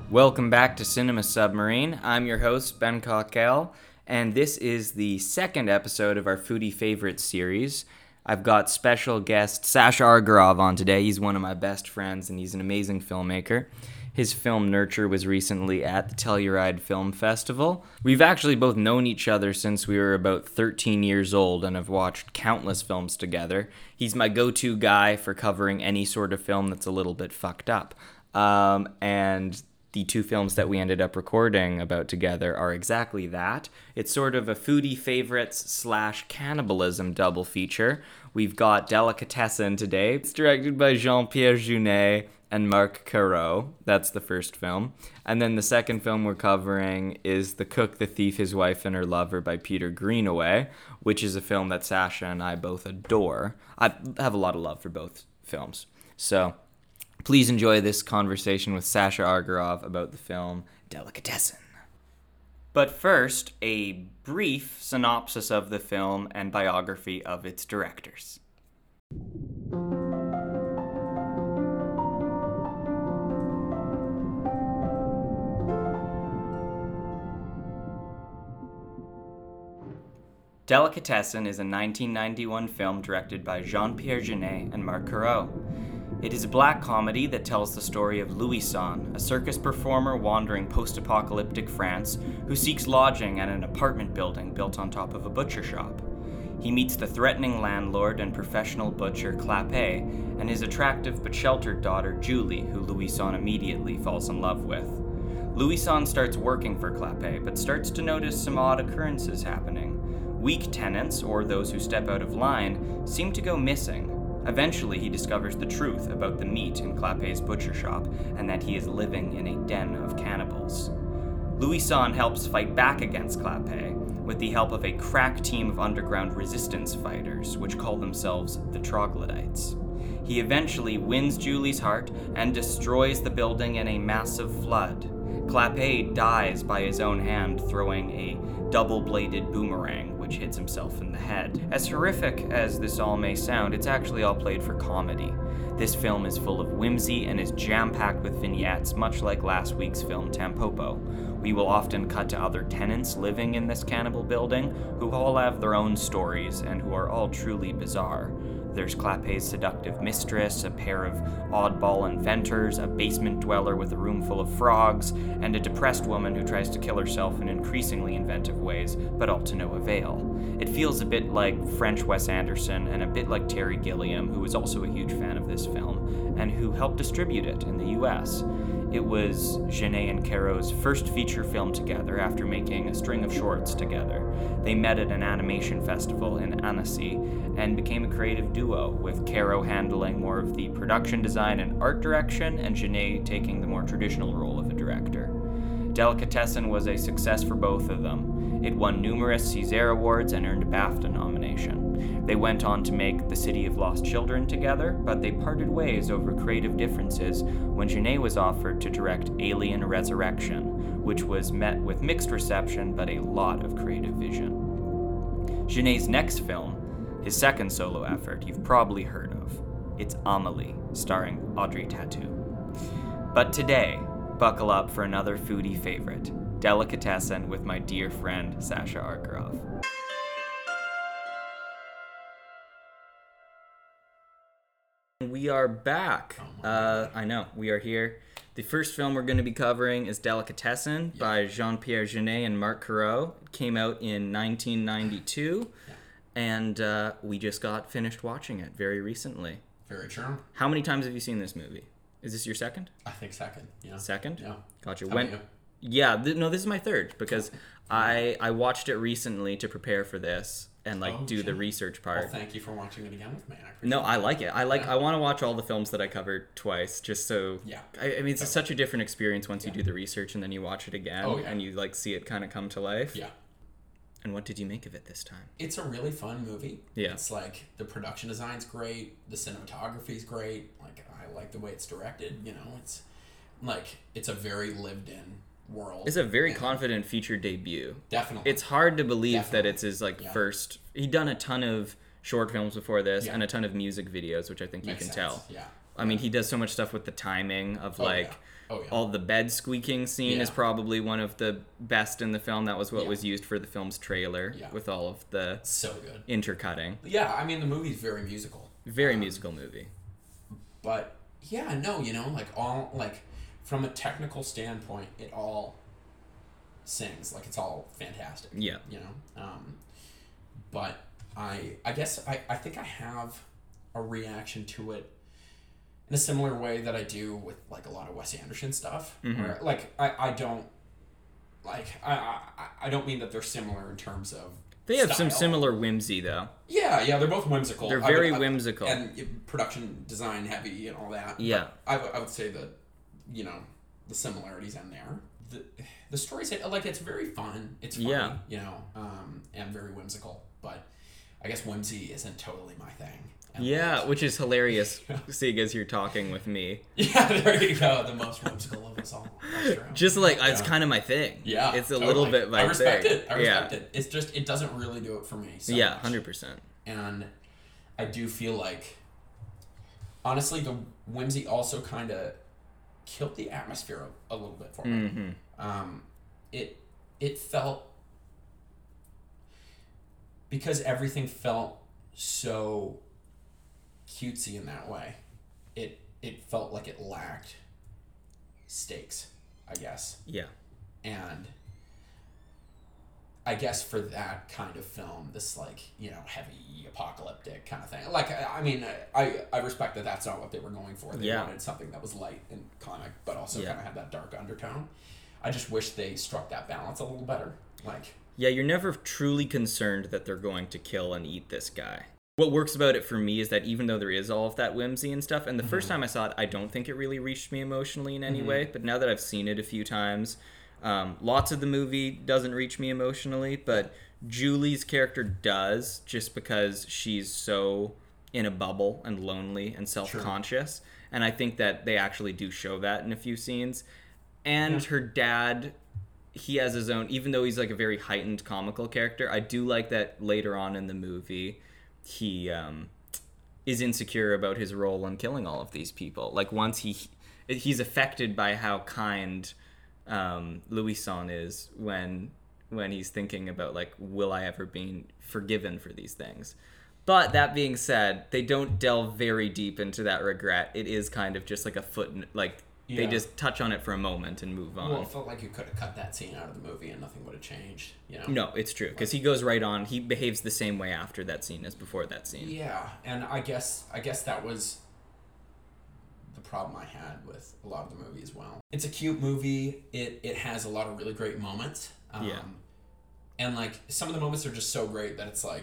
Welcome back to Cinema Submarine. I'm your host, Ben Cockell, and this is the second episode of our Foodie Favorites series. I've got special guest Sasha Argarov on today. He's one of my best friends, and he's an amazing filmmaker. His film Nurture was recently at the Telluride Film Festival. We've actually both known each other since we were about 13 years old and have watched countless films together. He's my go-to guy for covering any sort of film that's a little bit fucked up. And the two films that we ended up recording about together are exactly that. It's sort of a foodie favorites / cannibalism double feature. We've got Delicatessen today. It's directed by Jean-Pierre Jeunet and Marc Caro. That's the first film. And then the second film we're covering is The Cook, the Thief, His Wife, and Her Lover by Peter Greenaway, which is a film that Sasha and I both adore. I have a lot of love for both films. So please enjoy this conversation with Sasha Argarov about the film Delicatessen. But first, a brief synopsis of the film and biography of its directors. Delicatessen is a 1991 film directed by Jean-Pierre Jeunet and Marc Caro. It is a black comedy that tells the story of Louison, a circus performer wandering post-apocalyptic France who seeks lodging at an apartment building built on top of a butcher shop. He meets the threatening landlord and professional butcher Clapet and his attractive but sheltered daughter Julie, who Louison immediately falls in love with. Louison starts working for Clapet, but starts to notice some odd occurrences happening. Weak tenants, or those who step out of line, seem to go missing. Eventually, he discovers the truth about the meat in Clapet's butcher shop and that he is living in a den of cannibals. Louison helps fight back against Clapet with the help of a crack team of underground resistance fighters, which call themselves the Troglodytes. He eventually wins Julie's heart and destroys the building in a massive flood. Clapet dies by his own hand throwing a double-bladed boomerang, which hits himself in the head. As horrific as this all may sound, it's actually all played for comedy. This film is full of whimsy and is jam-packed with vignettes, much like last week's film Tampopo. We will often cut to other tenants living in this cannibal building, who all have their own stories and who are all truly bizarre. There's Clapet's seductive mistress, a pair of oddball inventors, a basement dweller with a room full of frogs, and a depressed woman who tries to kill herself in increasingly inventive ways, but all to no avail. It feels a bit like French Wes Anderson and a bit like Terry Gilliam, who is also a huge fan of this film, and who helped distribute it in the US. It was Jeunet and Caro's first feature film together after making a string of shorts together. They met at an animation festival in Annecy and became a creative duo, with Caro handling more of the production design and art direction, and Jeunet taking the more traditional role of a director. Delicatessen was a success for both of them. It won numerous César Awards and earned a BAFTA nomination. They went on to make The City of Lost Children together, but they parted ways over creative differences when Jeunet was offered to direct Alien Resurrection, which was met with mixed reception but a lot of creative vision. Jeunet's next film, his second solo effort, you've probably heard of. It's Amélie, starring Audrey Tautou. But today, buckle up for another foodie favorite, Delicatessen, with my dear friend Sasha Argarov. We are back. I know, we are here. The first film we're going to be covering is Delicatessen by Jean-Pierre Jeunet and Marc Caro. It came out in 1992, and we just got finished watching it very recently. Very true. How many times have you seen this movie? Is this your second? I think second, yeah. Second? Yeah. Gotcha. How about you? Yeah, no, this is my third, because I watched it recently to prepare for this and do the research part. Well, thank you for watching it again with me. I appreciate No, I like it. I want to watch all the films that I covered twice, just so. Yeah. I mean, it's such a different experience once you do the research and then you watch it again and you see it kind of come to life. Yeah. And what did you make of it this time? It's a really fun movie. Yeah. It's like the production design's great, the cinematography's great. Like I like the way it's directed. You know, it's like it's a very lived-in world. It's a very confident feature debut. Definitely. It's hard to believe that it's his first. He'd done a ton of short films before this and a ton of music videos, which I think you can tell. Yeah. I mean, he does so much stuff with the timing of all the bed squeaking scene is probably one of the best in the film. That was what was used for the film's trailer with all of the so good intercutting. Yeah, I mean, the movie's very musical. Very musical movie. But yeah, no, like all from a technical standpoint, it all sings, like it's all fantastic. Yeah. But I guess I think I have a reaction to it in a similar way that I do with like a lot of Wes Anderson stuff. Where I don't mean that they're similar in terms of they have style. some similar whimsy though. Yeah, they're both whimsical. They're very whimsical and production design heavy and all that. Yeah, I would say that the similarities in there. The story's it's very fun. It's funny, and very whimsical. But I guess whimsy isn't totally my thing. And which is hilarious, seeing as you're talking with me. Yeah, there you go. The most whimsical of us all. That's true. Just it's kind of my thing. Yeah, it's a little bit my thing. I respect it. It's just it doesn't really do it for me. So much. 100%. And I do feel like, honestly, the whimsy also kind of killed the atmosphere a little bit for me. It felt, because everything felt so cutesy in that way, it felt like it lacked stakes, I guess. Yeah. And I guess for that kind of film, this heavy apocalyptic kind of thing. I mean, I respect that that's not what they were going for. They wanted something that was light and comic, but also kind of had that dark undertone. I just wish they struck that balance a little better. Yeah, you're never truly concerned that they're going to kill and eat this guy. What works about it for me is that even though there is all of that whimsy and stuff, and the first time I saw it, I don't think it really reached me emotionally in any way, but now that I've seen it a few times, lots of the movie doesn't reach me emotionally, but Julie's character does, just because she's so in a bubble and lonely and self-conscious, and I think that they actually do show that in a few scenes. And her dad, he has his own, even though he's like a very heightened comical character, I do like that later on in the movie he is insecure about his role in killing all of these people. Like, once he's affected by how kind Louison is when he's thinking about, will I ever be forgiven for these things? But that being said, they don't delve very deep into that regret. It is kind of just like a footnote, they just touch on it for a moment and move on. Well, it felt like you could have cut that scene out of the movie and nothing would have changed, No, it's true, because he goes right on. He behaves the same way after that scene as before that scene. Yeah, and I guess that was the problem I had with a lot of the movie as well. It's a cute movie. It has a lot of really great moments. And some of the moments are just so great that it's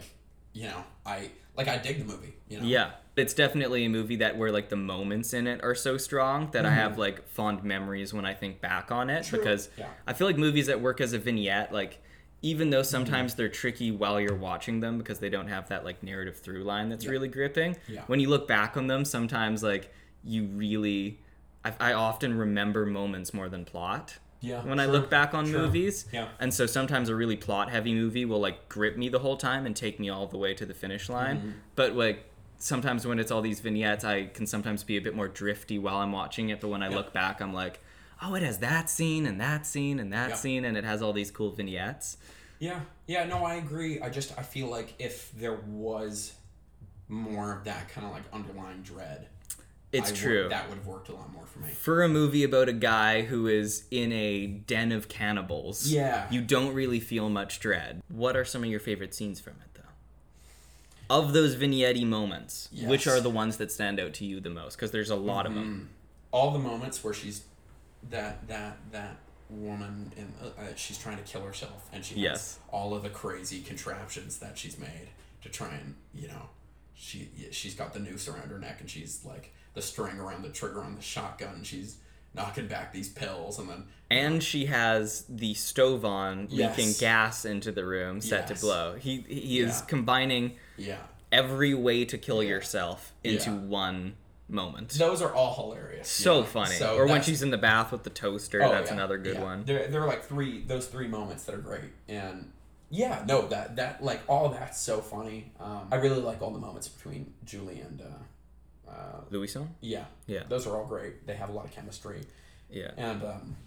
I dig the movie. Yeah, it's definitely a movie where the moments in it are so strong that I have fond memories when I think back on it. True. Because I feel like movies that work as a vignette, even though sometimes they're tricky while you're watching them because they don't have that narrative through line that's really gripping. Yeah. When you look back on them, sometimes you really, I often remember moments more than plot. Yeah, when I look back on movies. Yeah. And so sometimes a really plot-heavy movie will grip me the whole time and take me all the way to the finish line. But sometimes when it's all these vignettes, I can sometimes be a bit more drifty while I'm watching it. But when I look back, I'm like, oh, it has that scene and that scene and that scene, and it has all these cool vignettes. Yeah. Yeah, no, I agree. I feel like if there was more of that kind of underlying dread, true. That would have worked a lot more for me. For a movie about a guy who is in a den of cannibals, you don't really feel much dread. What are some of your favorite scenes from it, though? Of those vignette moments, which are the ones that stand out to you the most? Because there's a lot of them. All the moments where she's that woman and she's trying to kill herself, and she has all of the crazy contraptions that she's made to try and she's got the noose around her neck, and she's the string around the trigger on the shotgun, and she's knocking back these pills, and then and she has the stove on, leaking gas into the room, set to blow. He is combining every way to kill yourself into one moment. Those are all hilarious. So funny. So or when she's in the bath with the toaster, that's another good one. There are those three moments that are great, and that all that's so funny. I really like all the moments between Julie and Louison? Yeah. Yeah. Those are all great. They have a lot of chemistry. Yeah. And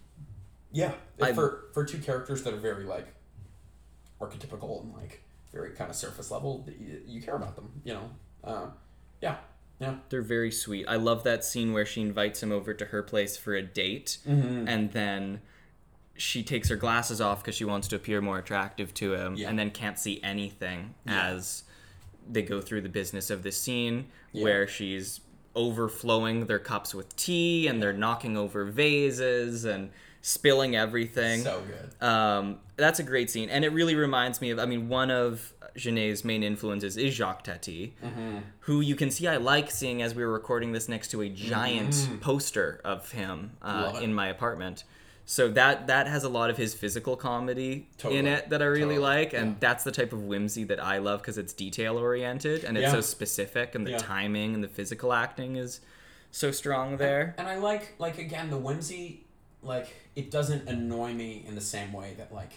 for two characters that are very like archetypical and like very kind of surface level, you care about them, you know. Yeah. They're very sweet. I love that scene where she invites him over to her place for a date, and then she takes her glasses off because she wants to appear more attractive to him, and then can't see anything as they go through the business of this scene where she's overflowing their cups with tea, and they're knocking over vases and spilling everything. So good. That's a great scene, and it really reminds me of, I mean, one of Genet's main influences is Jacques Tati, who you can see I like seeing as we were recording this next to a giant poster of him in my apartment. So that has a lot of his physical comedy in it that I really like, and that's the type of whimsy that I love because it's detail oriented and it's so specific, and the timing and the physical acting is so strong there. And I like again, the whimsy, like, it doesn't annoy me in the same way that like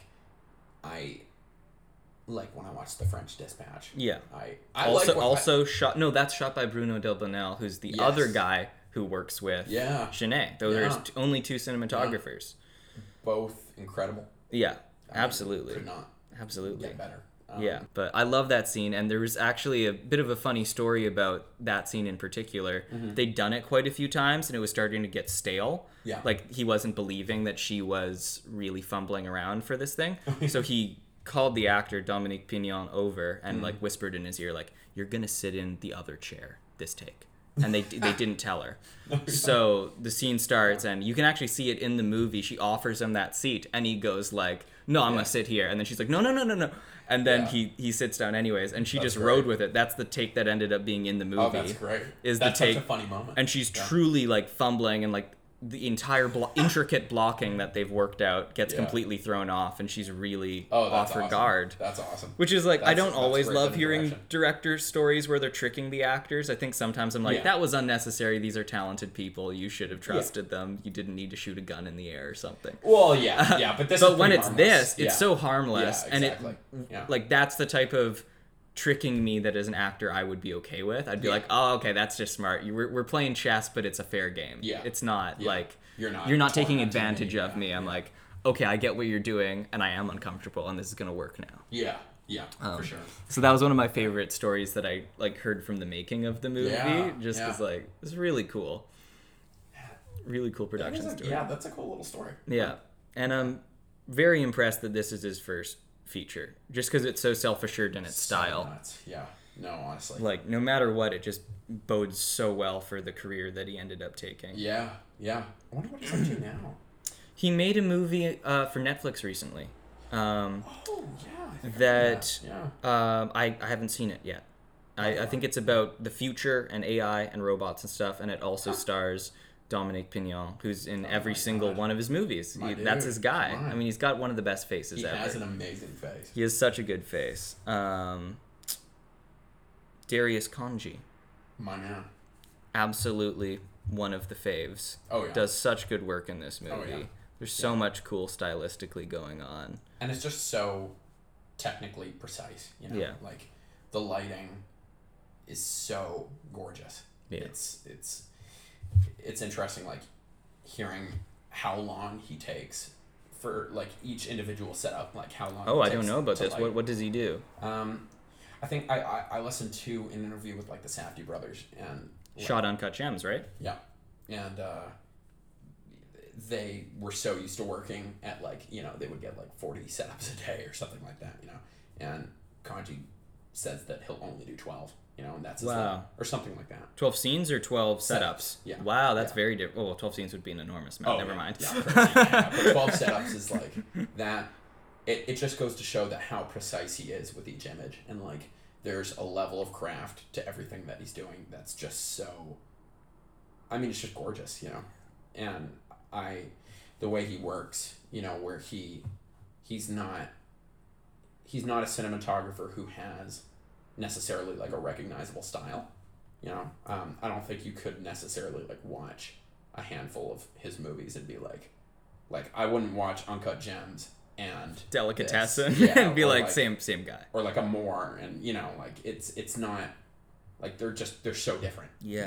I like when I watched The French Dispatch. Yeah. I shot. No, that's shot by Bruno Delbonnel, who's the other guy who works with Genet. There's only two cinematographers. Both incredible. Yeah, absolutely. Could not absolutely get better. But I love that scene, and there was actually a bit of a funny story about that scene in particular. They'd done it quite a few times, and it was starting to get stale. Yeah. Like, he wasn't believing that she was really fumbling around for this thing. So he called the actor, Dominique Pignon, over and, like, whispered in his ear, like, "You're gonna sit in the other chair this take." And they didn't tell her. So the scene starts, and you can actually see it in the movie. She offers him that seat, and he goes like, "No, I'm gonna sit here." And then she's like, "No." And then he sits down anyways, and she just rode with it. That's the take that ended up being in the movie. Oh, that's great. That's such a funny moment. And she's truly like fumbling, and like the entire intricate blocking that they've worked out gets completely thrown off, and she's really off her guard. That's awesome. Which is like, I don't always love hearing director stories where they're tricking the actors. I think sometimes I'm like, that was unnecessary. These are talented people. You should have trusted them. You didn't need to shoot a gun in the air or something. Well, but this. But when it's harmless. It's so harmless, and like that's the type of tricking me that as an actor I would be okay with. I'd be like, oh, okay, that's just smart. We're playing chess, but it's a fair game. Yeah. It's not like you're not taking advantage of me. I'm like, okay, I get what you're doing, and I am uncomfortable, and this is gonna work now. Yeah, for sure. So that was one of my favorite stories that I like heard from the making of the movie. Just because like it's really cool. Really cool production story. Yeah, that's a cool little story. Yeah, and I'm very impressed that this is his first feature, just because it's so self-assured in its style. Nuts. Yeah, no, honestly, like no matter what, it just bodes so well for the career that he ended up taking. Yeah. I wonder what he's up to now. He made a movie for Netflix recently. I haven't seen it yet. I think it's about the future and AI and robots and stuff, and it also stars Dominique Pignon, who's in every single one of his movies. That's his guy. I mean, he's got one of the best faces ever. He has an amazing face. He has such a good face. Darius Khondji. My man. Absolutely one of the faves. Oh, yeah. Does such good work in this movie. Oh, yeah. There's so much cool stylistically going on. And it's just so technically precise, you know? Yeah. Like, the lighting is so gorgeous. Yeah. It's interesting, like, hearing how long he takes for, like, each individual setup, like, how long I don't know about this. What does he do? I think I listened to an interview with, like, the Safdie brothers, and... Shot Uncut Gems, right? Yeah. And, they were so used to working at, like, you know, they would get, like, 40 setups a day or something like that, you know? And Khondji says that he'll only do 12. You know, and that's his limit, or something like that. 12 scenes or 12 setups? Yeah. Wow, that's very different. Oh, well, 12 scenes would be an enormous amount. Never mind. Yeah, but 12 setups is like that. It just goes to show that how precise he is with each image, and like there's a level of craft to everything that he's doing that's just so. I mean, it's just gorgeous, you know, and the way he works, you know, where he's not a cinematographer who has necessarily like a recognizable style, you know. I don't think you could necessarily like watch a handful of his movies and be like I wouldn't watch Uncut Gems and Delicatessen and be like same guy, or like Amour, and you know, like it's not like they're so different. Yeah. You know?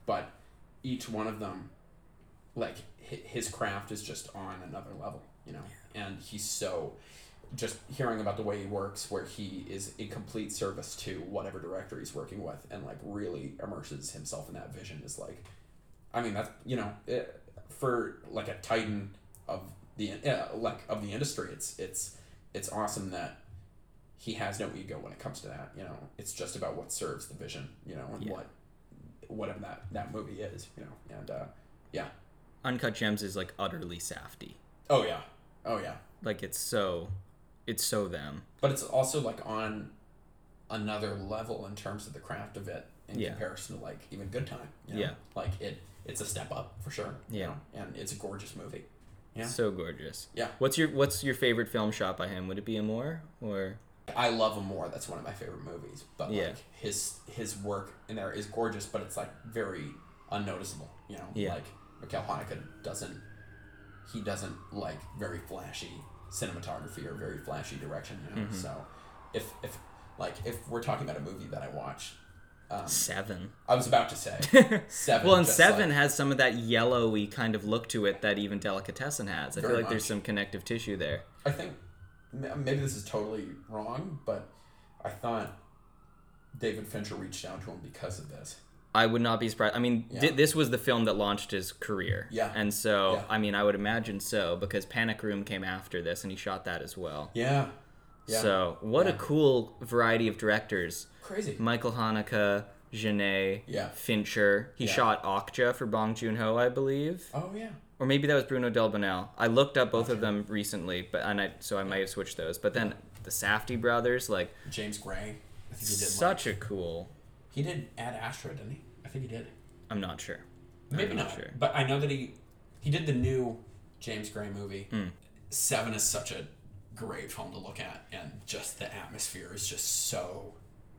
but each one of them, like, his craft is just on another level, you know? And he's so, just hearing about the way he works, where he is in complete service to whatever director he's working with, and, like, really immerses himself in that vision is, like, I mean, that's, you know, for, like, a titan of the industry, it's awesome that he has no ego when it comes to that, you know? It's just about what serves the vision, you know, and whatever that movie is, you know? And, Uncut Gems is, like, utterly Safdie. Oh, yeah. Like, it's so them. But it's also, like, on another level in terms of the craft of it in comparison to, like, even Good Time, you know? Yeah. Like, it's a step up, for sure. Yeah. You know? And it's a gorgeous movie. Yeah. So gorgeous. Yeah. What's your favorite film shot by him? Would it be Amour, or... I love Amour. That's one of my favorite movies. But, like, his work in there is gorgeous, but it's, like, very unnoticeable, you know? Yeah. Like, Michael Haneke doesn't like very flashy cinematography or very flashy direction, you know? So if we're talking about a movie that I watched, Seven. I was about to say Seven. Well, and Seven has some of that yellowy kind of look to it that even Delicatessen has. I feel like there's some connective tissue there. I think maybe this is totally wrong, but I thought David Fincher reached out to him because of this. I would not be surprised. I mean, this was the film that launched his career. Yeah. And so, I mean, I would imagine so, because Panic Room came after this, and he shot that as well. Yeah. So, what a cool variety of directors. Crazy. Michael Haneke, Genet, Fincher. He shot Okja for Bong Joon-ho, I believe. Oh, yeah. Or maybe that was Bruno Delbonnel. I looked up both of them recently, but I might have switched those. But then the Safdie brothers, like... James Gray. I think he did such a cool... He did Ad Astra, didn't he? I think he did. I'm not sure. Maybe not. Sure. But I know that he did the new James Gray movie. Seven is such a great film to look at, and just the atmosphere is just so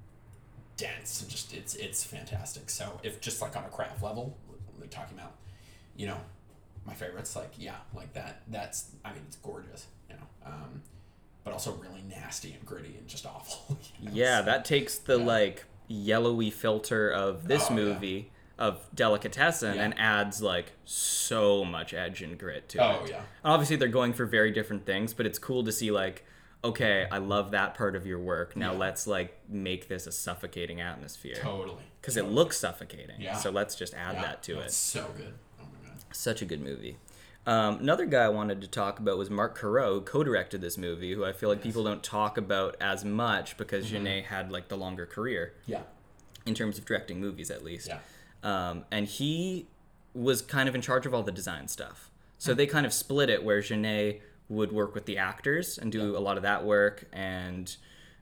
dense, and just it's fantastic. So if just like on a craft level, we're talking about, you know, my favorites, like that's I mean, it's gorgeous, you know, but also really nasty and gritty and just awful. You know? Yeah, so, that takes the like yellowy filter of this movie of Delicatessen and adds like so much edge and grit to it. And obviously they're going for very different things, but it's cool to see like, okay, I love that part of your work. Now let's like make this a suffocating atmosphere. Totally. Because it looks suffocating. Yeah. So let's just add that to it. It's so good. Oh my god. Such a good movie. Another guy I wanted to talk about was Marc Caro, who co-directed this movie, who I feel like people don't talk about as much because Genet had like the longer career. Yeah. In terms of directing movies, at least. Yeah. And he was kind of in charge of all the design stuff. So they kind of split it, where Genet would work with the actors and do a lot of that work, and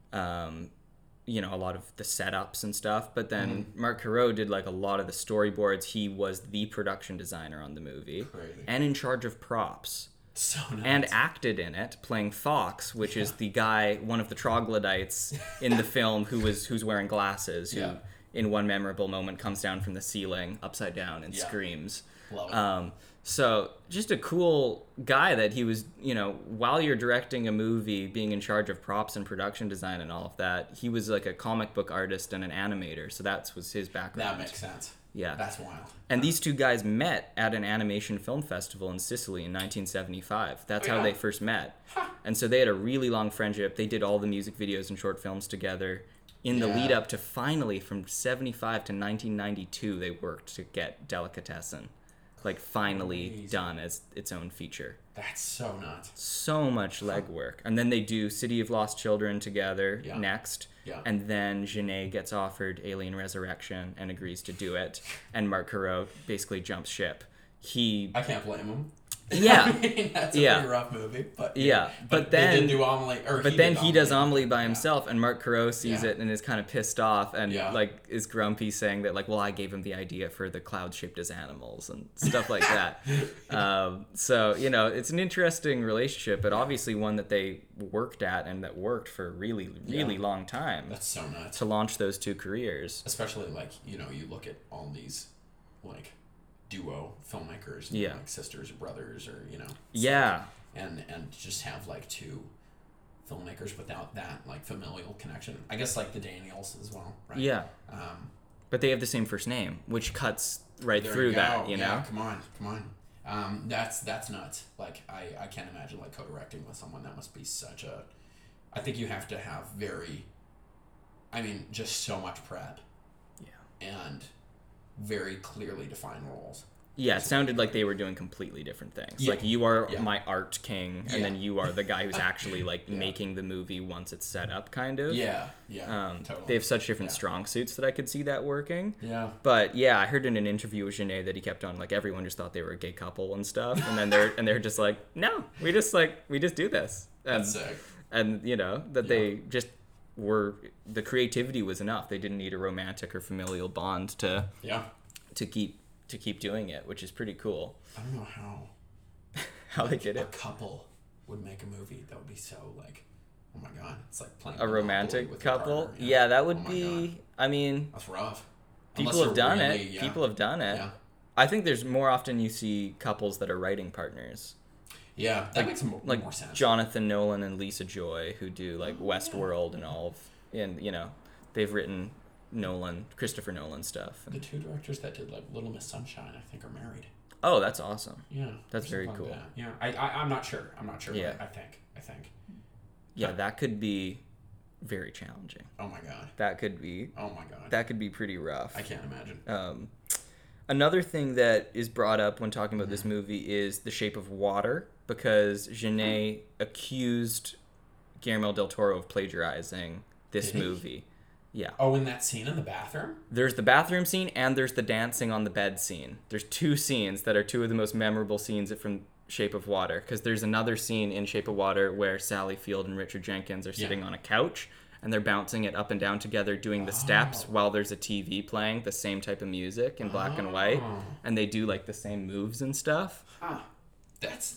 you know, a lot of the setups and stuff. But then Marc Caro did like a lot of the storyboards. He was the production designer on the movie. Crazy. And in charge of props. So nice. And acted in it, playing Fox, which is the guy, one of the troglodytes in the film who's wearing glasses, who in one memorable moment comes down from the ceiling upside down and screams. Love it. So just a cool guy that he was, you know, while you're directing a movie, being in charge of props and production design and all of that, he was like a comic book artist and an animator. So that was his background. That makes sense. Yeah. That's wild. And these two guys met at an animation film festival in Sicily in 1975. That's how they first met. And so they had a really long friendship. They did all the music videos and short films together. In the lead up to finally, from 75 to 1992, they worked to get Delicatessen, like, finally done as its own feature. That's so nuts. So much legwork. And then they do City of Lost Children together next. Yeah. And then Genet gets offered Alien Resurrection and agrees to do it. And Marc Caro basically jumps ship. I can't blame him. Yeah. I mean, that's a pretty rough movie. But but then they didn't do Amelie. But then he does Amelie by himself, and Marc Caro sees it and is kind of pissed off and like is grumpy, saying that like, well, I gave him the idea for the cloud shaped as animals and stuff like that. So, you know, it's an interesting relationship, but obviously one that they worked at and that worked for a really, really long time. That's so nuts. To launch those two careers. Especially like, you know, you look at all these like duo filmmakers, like sisters or brothers, or, you know, and just have like two filmmakers without that like familial connection. I guess like the Daniels as well, right? But they have the same first name, which cuts right There through you go. that, you Yeah, know? come on. That's nuts. Like, I can't imagine, like, co-directing with someone. That must be such a... I think you have to have just so much prep. Yeah. And very clearly defined roles. Yeah, it sounded like they were doing completely different things. Yeah. Like, you are my art king, and then you are the guy who's actually, like, making the movie once it's set up, kind of. Yeah, totally. They have such different strong suits that I could see that working. Yeah. But, yeah, I heard in an interview with Jeunet that he kept on, like, everyone just thought they were a gay couple and stuff, and then they're just like, no, we just do this. And, that's sick. And, you know, that they just were... The creativity was enough. They didn't need a romantic or familial bond to keep doing it, which is pretty cool. I don't know how they did it. A couple would make a movie that would be so, like, oh my god, it's like playing a romantic with couple. Partner, yeah, that would be. God. I mean, that's rough. People have done it. Yeah. People have done it. Yeah. I think there's more often you see couples that are writing partners. Yeah, that makes more sense. Jonathan Nolan and Lisa Joy, who do like Westworld and all of, and you know, they've written Christopher Nolan stuff. The two directors that did like Little Miss Sunshine, I think, are married. Oh, that's awesome. Yeah, that's very cool. That. Yeah, I'm not sure. Yeah, I think. Yeah, that could be very challenging. Oh my god. That could be. Oh my god. That could be pretty rough. I can't imagine. Another thing that is brought up when talking about this movie is The Shape of Water, because Jeunet accused Guillermo del Toro of plagiarizing this movie. Yeah. Oh, in that scene in the bathroom? There's the bathroom scene and there's the dancing on the bed scene. There's two scenes that are two of the most memorable scenes from Shape of Water, because there's another scene in Shape of Water where Sally Field and Richard Jenkins are sitting on a couch and they're bouncing it up and down together doing the steps while there's a TV playing the same type of music in black and white, and they do like the same moves and stuff. That's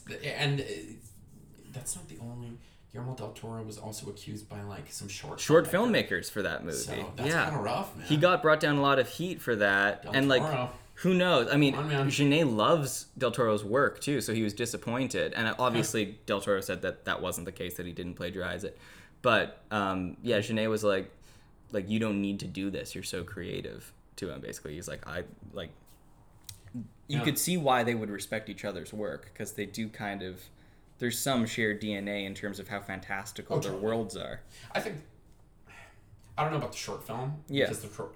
not the only... Guillermo del Toro was also accused by like some short filmmakers for that movie. So that's kind of rough, man. He got brought down a lot of heat for that. Del Toro. Like, who knows? I mean, Jeunet loves del Toro's work too, so he was disappointed. And obviously del Toro said that wasn't the case, that he didn't plagiarize it. But Jeunet was like you don't need to do this. You're so creative to him. Basically, he's like, you could see why they would respect each other's work, because they do kind of. There's some shared DNA in terms of how fantastical their worlds are. I don't know about the short film. Yeah.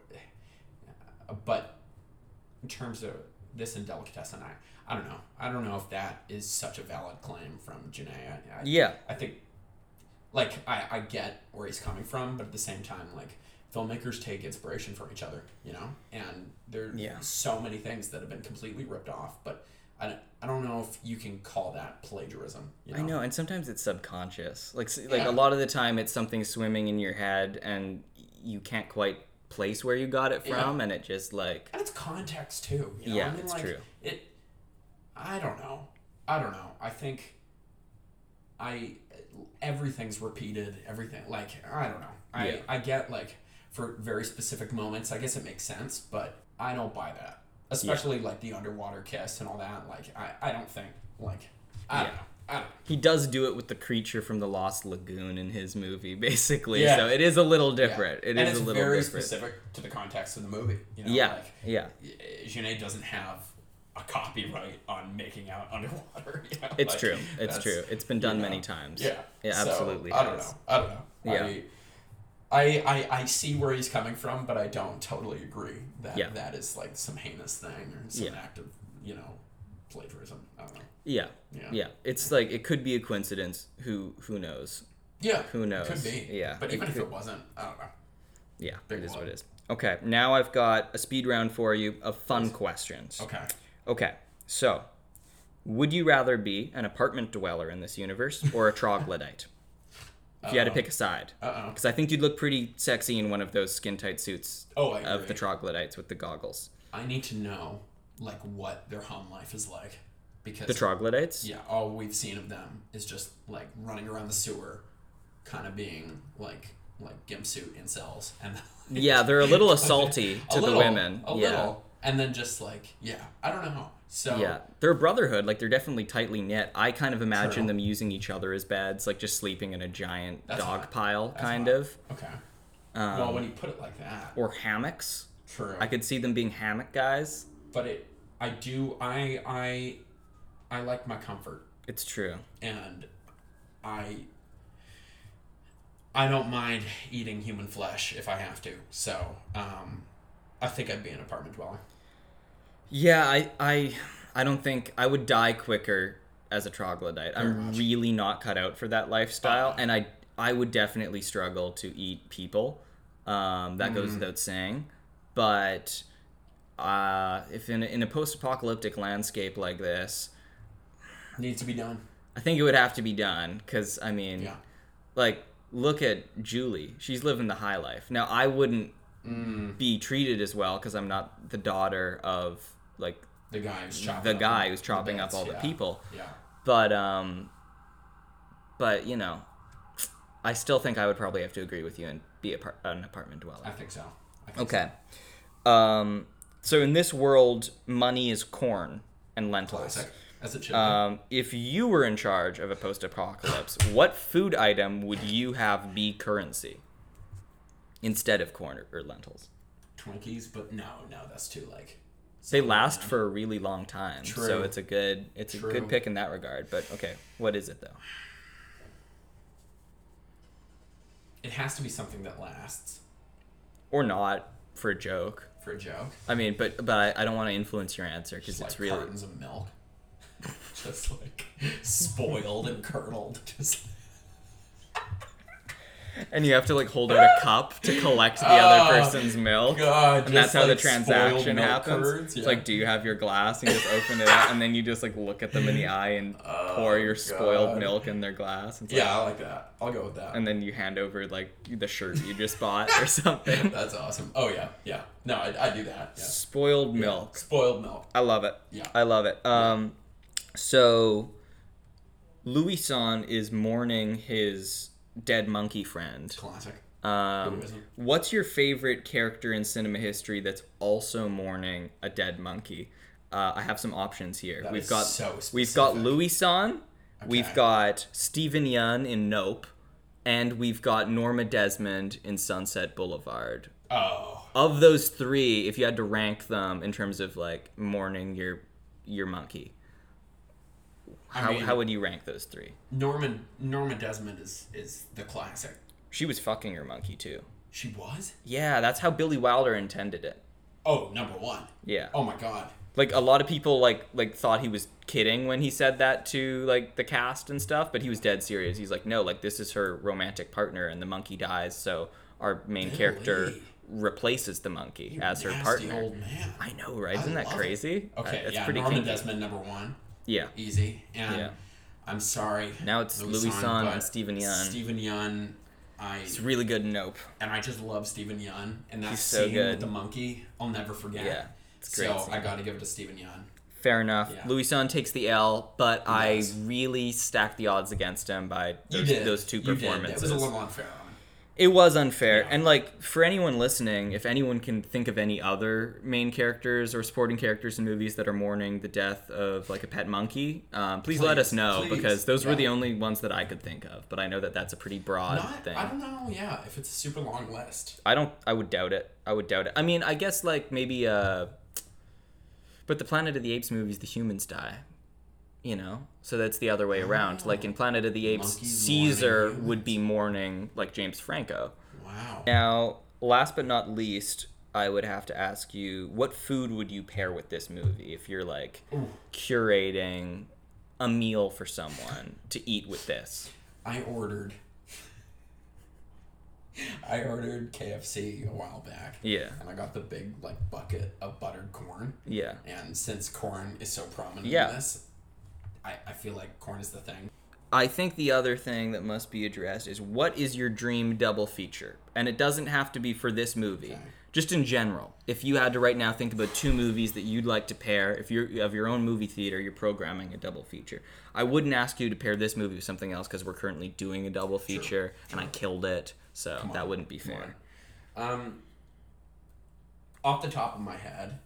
But in terms of this and Delicatessen, I don't know. I don't know if that is such a valid claim from Jeunet. I think, like, I get where he's coming from, but at the same time, like, filmmakers take inspiration from each other, you know? And there are so many things that have been completely ripped off, but I don't know if you can call that plagiarism. You know? I know, and sometimes it's subconscious. Like a lot of the time, it's something swimming in your head, and you can't quite place where you got it from, and it just like. And it's context too. You know? Yeah, it's like, true. I don't know. I think everything's repeated. Everything, like, I don't know. I get, like, for very specific moments, I guess it makes sense, but I don't buy that. Especially, like, the underwater kiss and all that. Like, I don't think, like, I don't know. He does do it with the creature from the Lost Lagoon in his movie, basically. Yeah. So it is a little different. Yeah. It's very specific to the context of the movie. You know? Jeunet doesn't have a copyright on making out underwater. You know? It's true. It's true. It's been done many times. Yeah. Yeah, absolutely. I don't know. Yeah. I see where he's coming from, but I don't totally agree that that is like some heinous thing or some act of, you know, plagiarism. I don't know. Yeah. It's like, it could be a coincidence. Who knows? Yeah. Who knows? Could be. Yeah. But even if it wasn't, I don't know. Yeah. It is what it is. Okay. Now I've got a speed round for you of fun questions. Okay. So, would you rather be an apartment dweller in this universe or a troglodyte? If you had to pick a side. Because I think you'd look pretty sexy in one of those skin-tight suits of the troglodytes with the goggles. I need to know, like, what their home life is like. Because the troglodytes? Yeah, all we've seen of them is just, like, running around the sewer, kind of being, like gimp suit incels. And yeah, they're a little assaulty to the women. A little. And then just, like, I don't know. So yeah, they're a brotherhood. Like, they're definitely tightly knit. I kind of imagine them using each other as beds, like just sleeping in a giant dog pile, kind of. Okay. Well, when you put it like that. Or hammocks. True. I could see them being hammock guys. But I like my comfort. It's true. And I don't mind eating human flesh if I have to. So, I think I'd be an apartment dweller. Yeah, I don't think I would die quicker as a troglodyte. I'm really not cut out for that lifestyle, and I would definitely struggle to eat people. That goes without saying. But if in a post-apocalyptic landscape like this, needs to be done. I think it would have to be done because like look at Julie. She's living the high life. Now I wouldn't be treated as well because I'm not the daughter of like the guy who's chopping up all the people. Yeah. But you know, I still think I would probably have to agree with you and be an apartment dweller. I think so. Okay. So in this world, money is corn and lentils. Classic. As it should be. If you were in charge of a post-apocalypse, what food item would you have be currency instead of corn or lentils? Twinkies, but no, that's too like. They last for a really long time, True. so it's a good pick in that regard. But okay, what is it though? It has to be something that lasts. Or not, for a joke. For a joke. I mean, but I don't want to influence your answer because it's really cartons of milk, just like spoiled and curdled, just. And you have to like hold out a cup to collect the other person's milk. God, and that's how like the transaction happens. Curds, yeah. It's like, do you have your glass? And you just open it up, and then you just like look at them in the eye and pour your spoiled milk in their glass. It's I like that. I'll go with that. And then you hand over like the shirt you just bought or something. That's awesome. Oh yeah. No, I do that. Yeah. Spoiled milk. Spoiled milk. I love it. Yeah. I love it. So Louis-san is mourning his dead monkey friend. Classic. What's your favorite character in cinema history that's also mourning a dead monkey? I have some options here. That we've is got so specific. We've got Louis-san, Okay. we've got Steven Yeun in Nope, and we've got Norma Desmond in Sunset Boulevard. Oh. Of those three, if you had to rank them in terms of like mourning your monkey, how would you rank those three? Norma Desmond is the classic. She was fucking her monkey too. She was? Yeah, that's how Billy Wilder intended it. Oh, number one. Yeah. Oh my god. Like a lot of people like thought he was kidding when he said that to like the cast and stuff, but he was dead serious. He's like, no, like this is her romantic partner, and the monkey dies, so our main character replaces the monkey as her partner. Old man. I know, right? Isn't that crazy? Okay, it's yeah. pretty Norma kinky. Desmond number one. Yeah. Easy. And I'm sorry. Now it's Louis-san and Steven Yeun. Steven Yeun. He's really good in Nope. And I just love Steven Yeun. And that He's so scene good with the monkey, I'll never forget. Yeah, it's great. So I gotta give it to Steven Yeun. Fair enough. Yeah. Louis-san takes the L, but I really stacked the odds against him by those two performances. It was a little unfair on him. It was unfair. And like for anyone listening, if anyone can think of any other main characters or supporting characters in movies that are mourning the death of like a pet monkey, please let us know, because those were the only ones that I could think of. But I know that that's a pretty broad thing. I don't know. Yeah, if it's a super long list. I would doubt it. I mean, I guess like maybe but the Planet of the Apes movies, the humans die. You know, so that's the other way around. Like in Planet of the Apes, Caesar would be mourning like James Franco. Wow. Now, last but not least, I would have to ask you, what food would you pair with this movie if you're like curating a meal for someone to eat with this? I ordered KFC a while back. Yeah. And I got the big like bucket of buttered corn. Yeah. And since corn is so prominent in this, I feel like corn is the thing. I think the other thing that must be addressed is, what is your dream double feature? And it doesn't have to be for this movie. Okay. Just in general. If you had to right now think about two movies that you'd like to pair, if you have your own movie theater, you're programming a double feature. I wouldn't ask you to pair this movie with something else because we're currently doing a double feature and I killed it. So that wouldn't be fair. Off the top of my head,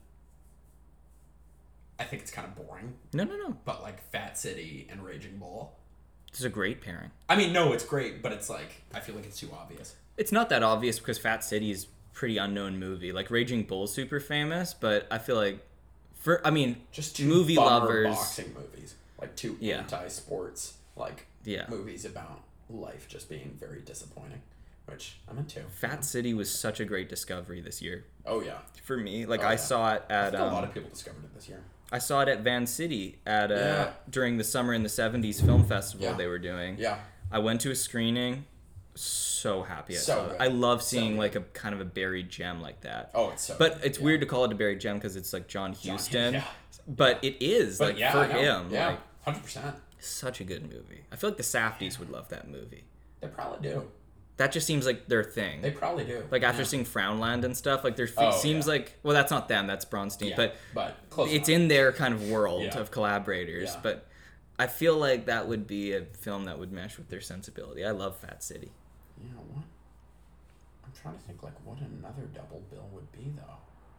I think it's kind of boring. No. But like Fat City and Raging Bull. This is a great pairing. I mean, no, it's great, but it's like, I feel like it's too obvious. It's not that obvious because Fat City is pretty unknown movie. Like Raging Bull's super famous, but I feel like just two movie lovers, boxing movies, like two anti-sports movies about life just being very disappointing, which I'm into. Fat City was such a great discovery this year. Oh yeah, for me, I saw it at. I think a lot of people discovered it this year. I saw it at Van City during the Summer in the 70s film festival they were doing. Yeah. I went to a screening. So happy I so saw it. I love seeing like a kind of a buried gem like that. Oh, it's so But good. it's weird to call it a buried gem because it's like John Huston. But it is for him. Yeah, 100%. Such a good movie. I feel like the Safdies would love that movie. They probably do. That just seems like their thing. They probably do. Like after seeing Frownland and stuff, like seems like, well, that's not them, that's Bronstein, but close it's enough. in their kind of world of collaborators. Yeah. But I feel like that would be a film that would mesh with their sensibility. I love Fat City. You know what? I'm trying to think like what another double bill would be though.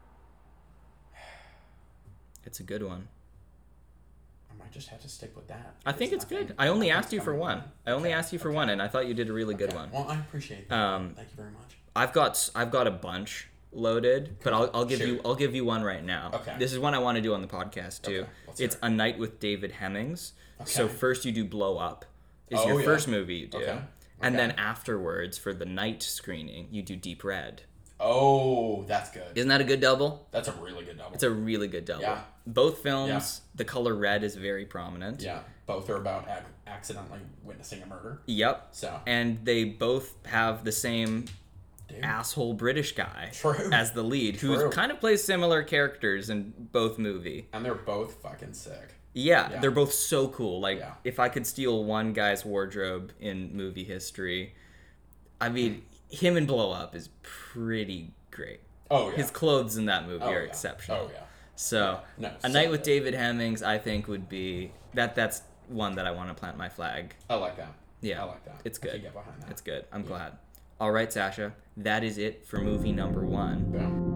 It's a good one. I might just have to stick with that. I think it's good. I only asked you for one. And I thought you did a really good one. Well, I appreciate that. Thank you very much. I've got a bunch loaded, but I'll give you one right now. Okay. This is one I want to do on the podcast too. Okay. It's A Night with David Hemmings. Okay. So first you do Blow Up. Is your first movie you do. Okay. And then afterwards, for the night screening, you do Deep Red. Oh, that's good. Isn't that a good double? That's a really good double. It's a really good double. Yeah. Both films, the color red is very prominent. Yeah. Both are about accidentally witnessing a murder. Yep. So. And they both have the same asshole British guy as the lead, who kind of plays similar characters in both movie. And they're both fucking sick. Yeah, they're both so cool. Like, if I could steal one guy's wardrobe in movie history, I mean, him in Blow Up is pretty great. Oh, yeah. His clothes in that movie are exceptional. Oh, yeah. So, A Night with David Hemmings, I think, would be... That's one that I want to plant my flag. I like that. Yeah. I like that. It's good. I can get behind that. It's good. I'm glad. All right, Sasha. That is it for movie number 1. Boom.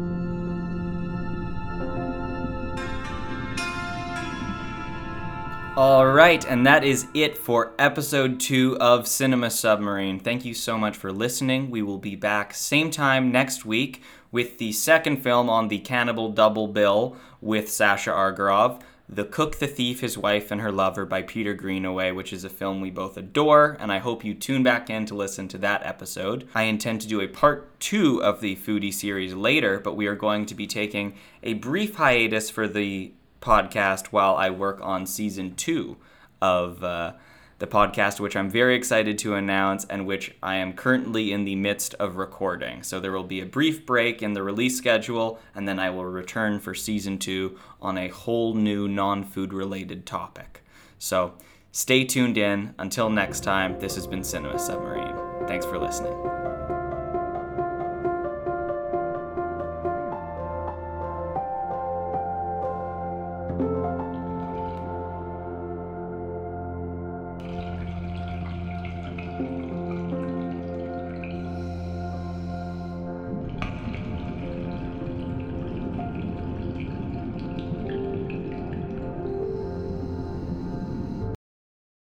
All right, and that is it for episode 2 of Cinema Submarine. Thank you so much for listening. We will be back same time next week with the second film on the Cannibal Double Bill with Sasha Argerov, The Cook, the Thief, His Wife, and Her Lover by Peter Greenaway, which is a film we both adore, and I hope you tune back in to listen to that episode. I intend to do a part 2 of the foodie series later, but we are going to be taking a brief hiatus for the podcast while I work on season 2 of the podcast, which I'm very excited to announce and which I am currently in the midst of recording. So there will be a brief break in the release schedule, and then I will return for season 2 on a whole new non-food related topic. So stay tuned in. Until next time, this has been Cinema Submarine. Thanks for listening.